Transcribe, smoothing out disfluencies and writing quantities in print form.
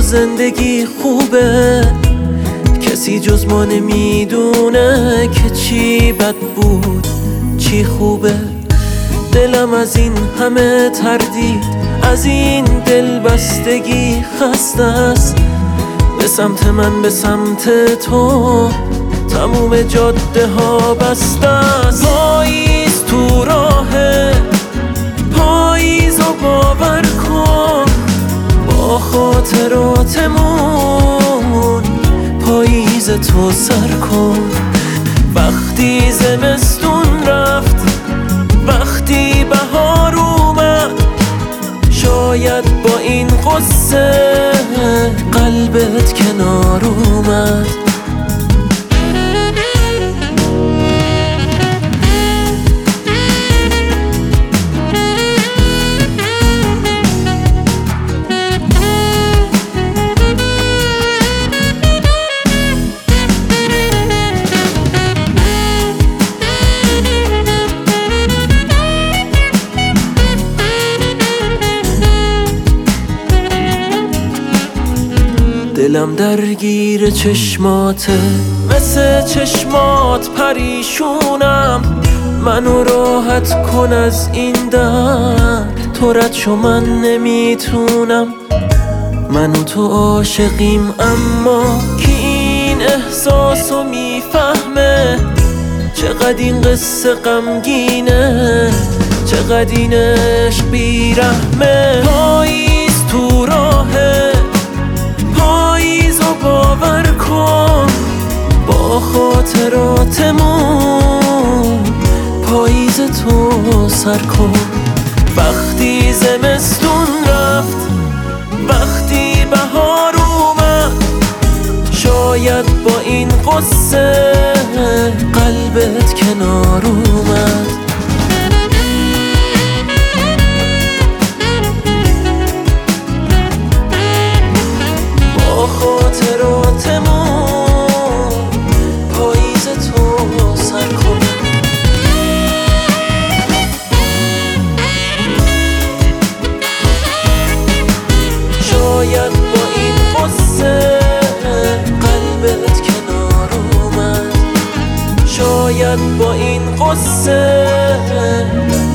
زندگی خوبه، کسی جز ما نمیدونه که چی بد بود چی خوبه. دلم از این همه تردید، از این دلبستگی خسته است. به سمت من به سمت تو تموم جاده ها بسته است. پاییز تو راهه، پاییز رو باور کن، با خاطراتمون پاییز تو سر کن. وقتی زمستون رفت، وقتی بهار اومد، شاید با این قصه قلبت کنار اومد. دلم درگیر چشماته، مثل چشمات پریشونم. منو راحت کن از این درد، تو رد شو من نمیتونم. من و تو عاشقیم اما کی این احساسو میفهمه؟ چقدر این قصه غمگینه، چقدر این عشق بیرحمه. پاییز تو راهه، پاییز رو باور کن، با خاطراتمون پاییز تو سر کن. وقتی زمستون رفت، وقتی بهار اومد، شاید با این قصه قلبت کنار اومد. خاطراتمون پاییز تو سر کن. شاید با این قصه قلبت کنار اومد، شاید با این قصه